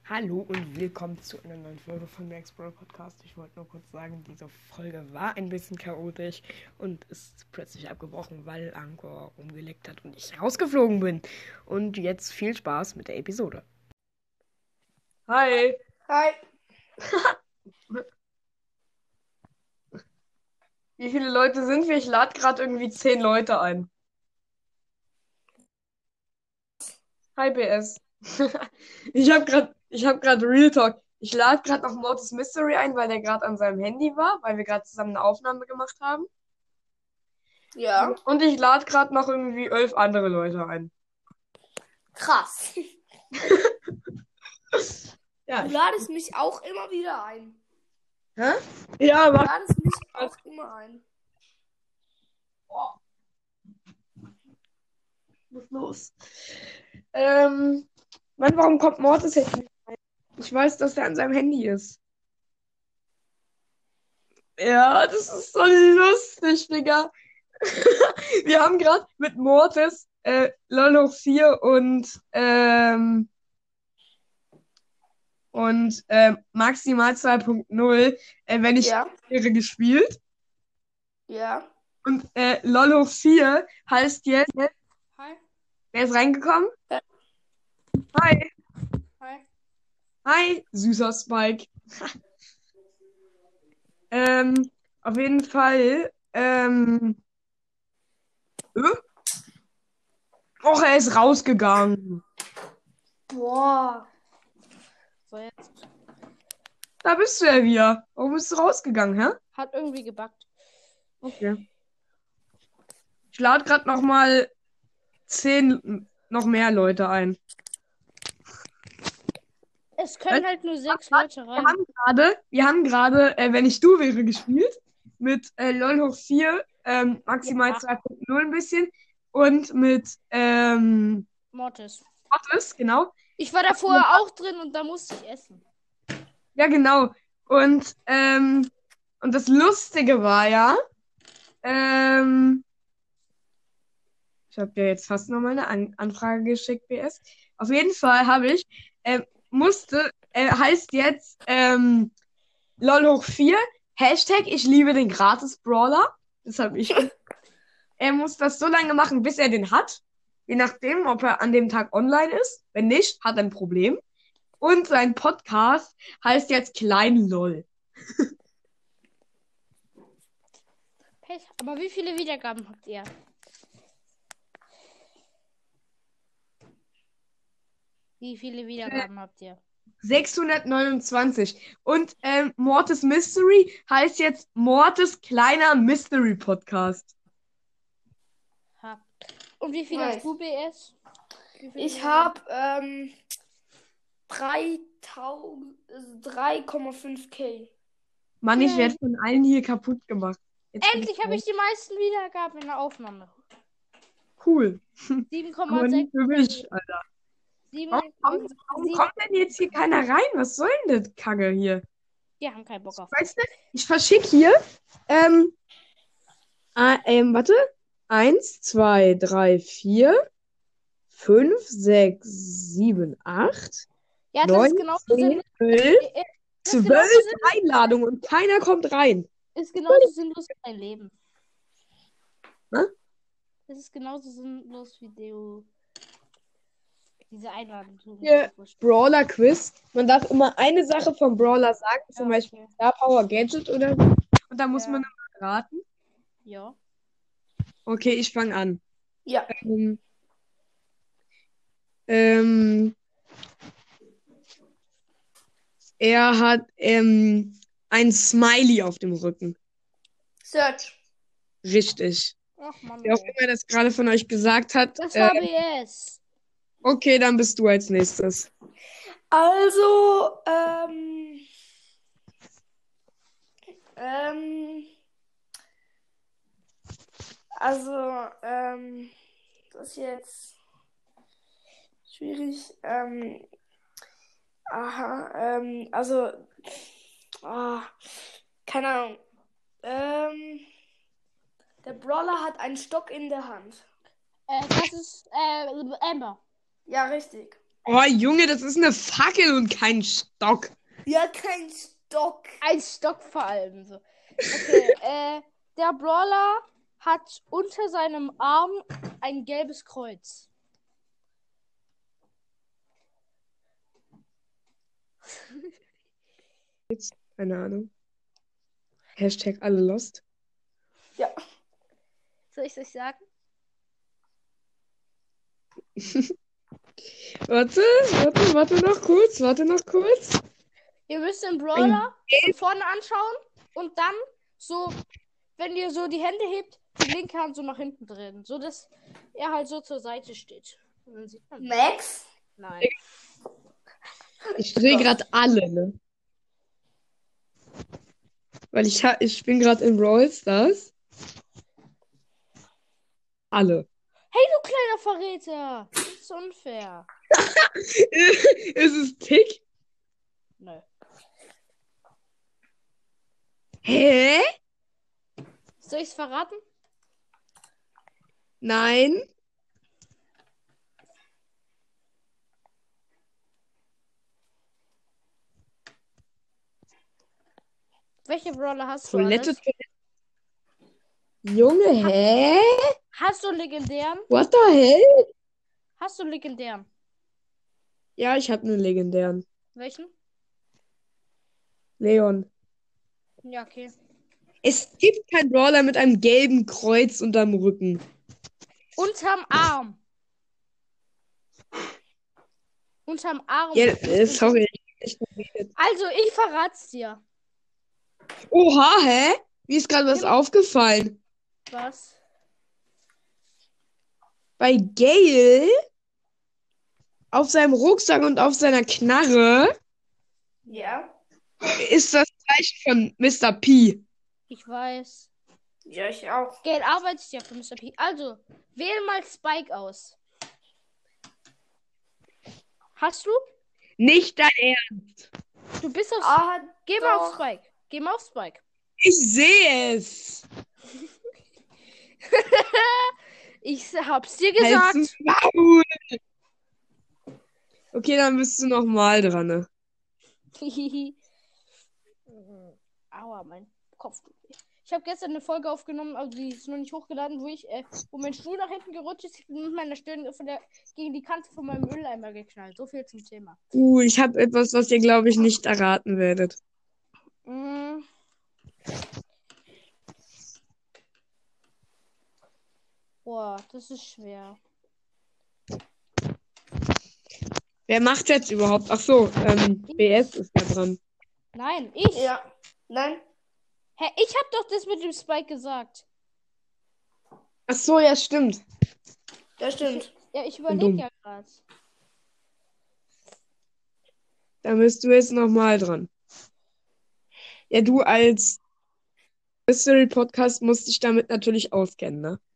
Hallo und willkommen zu einer neuen Folge von Max Brawl Podcast. Ich wollte nur kurz sagen, diese Folge war ein bisschen chaotisch und ist plötzlich abgebrochen, weil Anchor rumgeleckt hat und ich rausgeflogen bin. Und jetzt viel Spaß mit der Episode. Hi! Hi. Wie viele Leute sind wir? Ich lade gerade irgendwie 10 Leute ein. Hi BS. Ich hab grad Real Talk. Ich lade gerade noch Mortis Mystery ein, weil der gerade an seinem Handy war, weil wir gerade zusammen eine Aufnahme gemacht haben. Ja. Und ich lade gerade noch irgendwie 11 andere Leute ein. Krass. Ja, Du ladest mich auch immer wieder ein. Hä? Ja, Du mach ladest mich auch immer ein. was los. Mann, warum kommt Mortis jetzt nicht rein? Ich weiß, dass er an seinem Handy ist. Ja, das ist so lustig, Digga. Wir haben gerade mit Mortis, LOL hoch 4 und Maximal 2.0, wenn ich Ja. wäre, gespielt. Ja. Und LOL hoch 4 heißt jetzt, Hi. wer ist reingekommen? Ja. Hi. Hi. Hi, süßer Spike. Auf jeden Fall, Och, er ist rausgegangen. Boah. So, jetzt. Da bist du ja wieder. Warum bist du rausgegangen, hä? Hat irgendwie gebackt. Okay. Ich lade gerade noch mal 10 noch mehr Leute ein. Es können halt nur 6 Leute Wir rein. haben gerade, wenn ich du wäre, gespielt. Mit LOL hoch 4, maximal Ja. 2.0 ein bisschen. Und mit Mortis. Mortis, genau. Ich war da vorher auch drin und da musste ich essen. Ja, genau. Und das Lustige war ja, ich habe ja jetzt fast nochmal eine Anfrage geschickt, BS. Auf jeden Fall habe ich, heißt jetzt LOL hoch 4, Hashtag ich liebe den Gratis-Brawler. Das habe ich gemacht. Er muss das so lange machen, bis er den hat. Je nachdem, ob er an dem Tag online ist. Wenn nicht, hat er ein Problem. Und sein Podcast heißt jetzt Klein LOL. Pech. Aber wie viele Wiedergaben habt ihr? Wie viele Wiedergaben habt ihr? 629. Und Mortis Mystery heißt jetzt Mortis kleiner Mystery Podcast. Ha. Und wie viel Nice. hast du, BS? Ich habe 3,5K. Mann, ich Yay. werde von allen hier kaputt gemacht. Jetzt bin Endlich habe ich die meisten Wiedergaben in der Aufnahme. cool. Aber nicht 7,6. für mich, Alter. Warum kommt denn jetzt hier keiner rein? Was soll denn das Kacke hier? Die haben keinen Bock auf. Weißt du, ich verschicke hier, warte. 1, 2, 3, 4, 5, 6, 7, 8, Ja, das 9, ist genauso 10, 11, Das ist 12 Einladungen und keiner kommt rein. ist genauso sinnlos wie dein Leben. Ne? Das ist genauso sinnlos wie diese Einladung. Hier, Brawler Quiz. Man darf immer eine Sache vom Brawler sagen, zum Beispiel Okay. Star Power Gadget oder so. Und da muss man immer raten. Ja. Okay, ich fange an. Ja. Er hat ein Smiley auf dem Rücken. Search. Richtig. Ach Mann. Wer auch immer das gerade von euch gesagt hat. Das war BS. Okay, dann bist du als nächstes. Also, das ist jetzt schwierig. Keine Ahnung. Der Brawler hat einen Stock in der Hand. Das ist Amber. Ja, richtig. Oh, Junge, das ist eine Fackel und kein Stock. Ja, kein Stock. Ein Stock vor allem. So. Okay, der Brawler hat unter seinem Arm ein gelbes Kreuz. Keine Ahnung. Hashtag alle lost. Ja. Soll ich es euch sagen? Warte noch kurz. Ihr müsst den Brawler von vorne anschauen und dann so, wenn ihr so die Hände hebt, die linke Hand so nach hinten drehen, so dass er halt so zur Seite steht. Und dann sieht man. Max? Nein. Ich drehe gerade alle, ne? Weil ich bin gerade in Brawl Stars. Alle. Hey, du kleiner Verräter! Das ist unfair. Ist es Tick? Nö. Hä? Soll ich es verraten? Nein. Welche Brawler hast du Toilette, alles? Toilette. Junge, hä? Hast du einen legendären? What the hell? Hast du einen legendären? Ja, ich habe einen legendären. Welchen? Leon. Ja, okay. Es gibt keinen Brawler mit einem gelben Kreuz unterm Rücken. Unterm Arm. Unterm Arm. Ja, sorry. Also, ich verrat's dir. Oha, hä? Mir ist gerade was aufgefallen. Was? Bei Gale auf seinem Rucksack und auf seiner Knarre Ja. ist das Zeichen von Mr. P. Ich weiß. Ja, ich auch. Geld arbeitet ja für Mr. P. Also, wähl mal Spike aus. Hast du? Nicht dein Ernst. Du bist auf. Ah, Geh mal auf doch. Spike. Geh mal auf Spike. Ich sehe es. Ich hab's dir Halt's gesagt. Maul. Okay, dann bist du nochmal dran. Ne? Aua, mein Kopf tut weh. Ich habe gestern eine Folge aufgenommen, also die ist noch nicht hochgeladen, wo mein Stuhl nach hinten gerutscht ist. Ich bin mit meiner Stirn gegen die Kante von meinem Mülleimer geknallt. So viel zum Thema. Ich habe etwas, was ihr, glaube ich, nicht erraten werdet. Mm. Boah, das ist schwer. Wer macht jetzt überhaupt? Ach so, BS ist da dran. Nein, ich. Ja. Nein. Hä, ich hab doch das mit dem Spike gesagt. Ach so, ja, stimmt. Das stimmt. Ja, ich dumm. überlege ja gerade. Dann bist du jetzt nochmal dran. Ja, du als Mystery Podcast musst dich damit natürlich auskennen, ne?